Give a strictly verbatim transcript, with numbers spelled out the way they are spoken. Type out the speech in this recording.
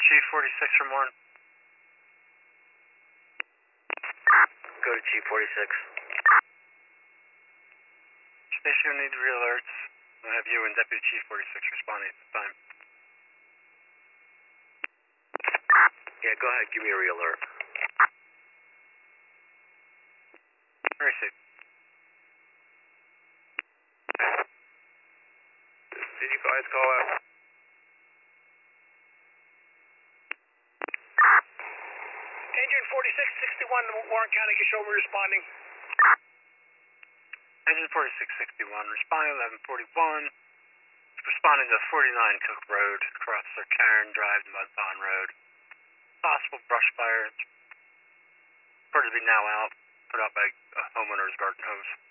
Chief forty-six from Warren. Go to Chief forty-six. Station need re-alerts. I'll have you and Deputy Chief forty-six responding at the time. Yeah, go ahead, give me a re-alert. Very safe. Did you guys call out? Engine forty-six sixty-one, Warren County, can show me responding. Engine forty-six sixty-one, responding eleven forty-one. Responding to forty-nine Cook Road, across the Karen Drive and Mud Pond Road. Possible brush fire. Reported to be now out, put out by a homeowner's garden hose.